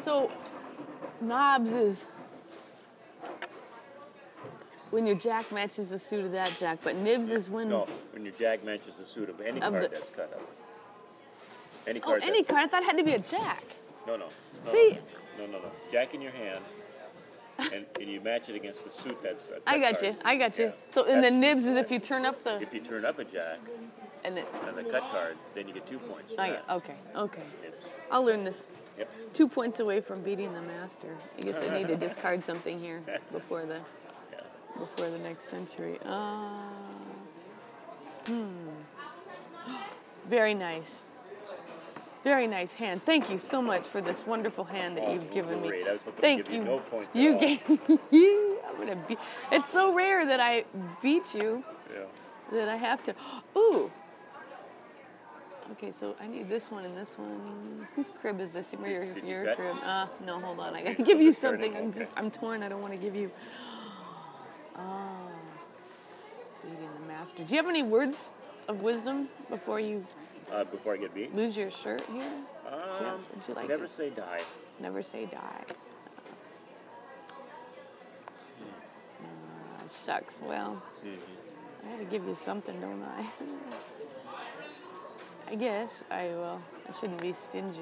So, knobs is when your jack matches the suit of that jack, but nibs is when... No, when your jack matches the suit of any card that's cut up. Any Oh, card any card? I thought it had to be a jack. No. See? No. Jack in your hand, and you match it against the suit that's a cut I got card. you. Yeah. So, and the nibs is if you turn up the... If you turn up a jack And it, and the cut card, then you get 2 points for that. okay. Nibs. I'll learn this. Yep. 2 points away from beating the master. I guess I need to discard something here before the next century. Very nice. Very nice hand. Thank you so much for this wonderful hand that you've given me. Great. I was hoping Thank to give you no points You at all. gave me. I'm gonna beat. It's so rare that I beat you Yeah. that I have to. Ooh. Okay, so I need this one and this one. Whose crib is this? Your cut? crib. No, hold on. I gotta give you Turning, something. I'm torn. I don't want to give you. Beating the master. Do you have any words of wisdom before you Before I get beat? lose your shirt here? Would you like Never to say die. never say die? Shucks. Well, I gotta give you something, don't I? I guess I will. I shouldn't be stingy.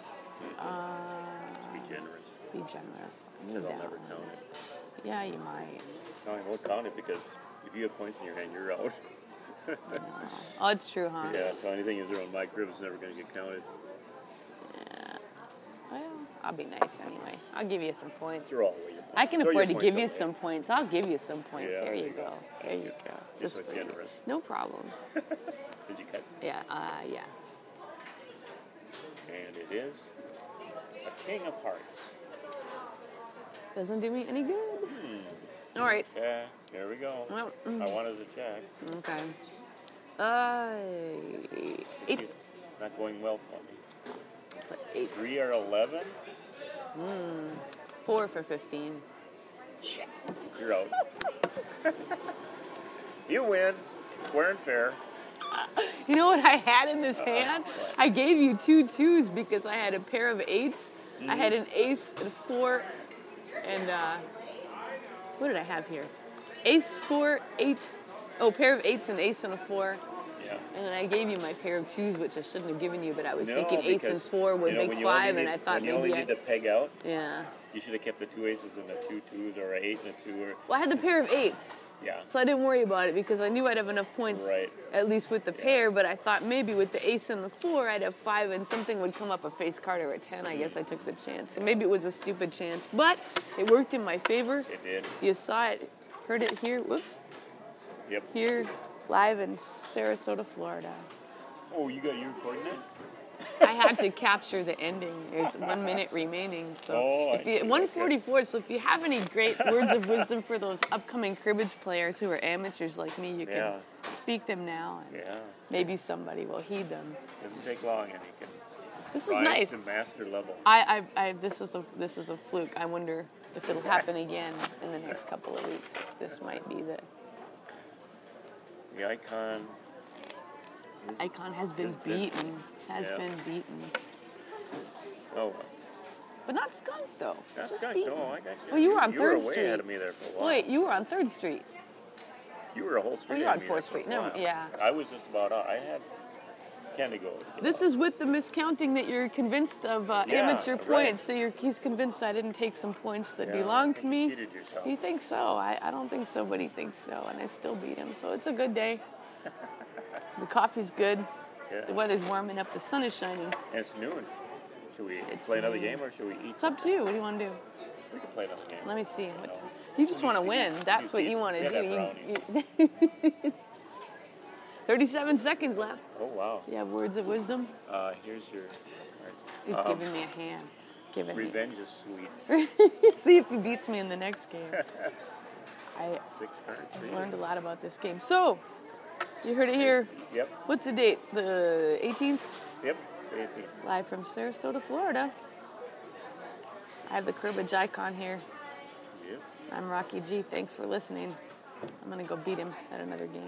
Be generous. Be generous. I need Because I'll that never one. count it. Yeah, you might. No, I won't count it because if you have points in your hand, you're out. Oh, it's true, huh? Yeah, so anything is around my crib is never going to get counted. Yeah. Well, I'll be nice anyway. I'll give you some points. Throw all away your points. I can Throw afford to your give points you away. some points. I'll give you some points. Yeah, There you go. There Thank you go. Just so for you. generous. No problem. Did you cut? Yeah, yeah. And it is a King of Hearts. Doesn't do me any good. All right. Yeah, here we go. Well, I wanted to check. okay. 8. It's not going well for me. 8. 3 or 11? 4 for 15. You're out. You win. Square and fair. You know what I had in this hand? I gave you 2 2s because I had a pair of 8s. I had an ace and 4 and what did I have here? Ace, 4, 8. Oh, pair of 8s and ace and a 4. Yeah. And then I gave you my pair of 2s, which I shouldn't have given you, but I was No, thinking ace and because, 4 would make when you 5, only and I thought when you maybe only need to peg out, yeah. you should have kept the 2 aces and the 2 2s, or an 8 and a 2. Or Well, I had the pair of 8s. yeah. So I didn't worry about it because I knew I'd have enough points, Right. at least with the pair, but I thought maybe with the ace and the 4, I'd have 5 and something would come up, a face card or a 10. I guess I took the chance. So maybe it was a stupid chance, but it worked in my favor. It did. You saw it, heard it here, Yep. here, live in Sarasota, Florida. Oh, you recording it? I had to capture the ending. There's 1 minute remaining, so Oh, I if you, see. 1:44. So if you have any great words of wisdom for those upcoming cribbage players who are amateurs like me, you can Yeah. speak them now, and Yeah. maybe somebody will heed them. Doesn't take long, and you can This is rise nice. to master level. This is a fluke. I wonder if it'll happen again in the next couple of weeks. This might be the The icon. icon has been beaten. Has Yeah. been beaten, Oh, but not skunk though. that's Just good. beaten. No, I got you. Oh, you were on You 3rd were way Street. ahead of me there for a while. Wait, you were on 3rd Street. You were a whole street. you're ahead on of me 4th there Street. for a No, while. yeah. I was just about out. I had Candy go. This is with the miscounting that you're convinced of amateur right. points. So he's convinced I didn't take some points that belong to me. You cheated yourself. He thinks so. I don't think so, but he thinks so, and I still beat him. So it's a good day. The coffee's good. Yeah. The weather's warming up. The sun is shining. And it's noon. Should we It's play another noon. game or should we eat? It's up to you. What do you want to do? We can play another game. Let me see. You just want to win. That's what you want to do. 37 seconds left. Oh, wow. You have words of wisdom? Here's your card. He's giving me a hand. Giving me. Revenge is sweet. See if he beats me in the next game. I 6 cards. learned a lot about this game. So, you heard it here. Yep. What's the date? The 18th? Yep. 18th. Live from Sarasota, Florida. I have the cribbage icon here. Yep. I'm Rocky G. Thanks for listening. I'm going to go beat him at another game.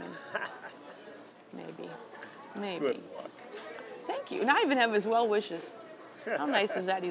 Maybe. Good luck. Thank you. And I even have his well wishes. How nice is that?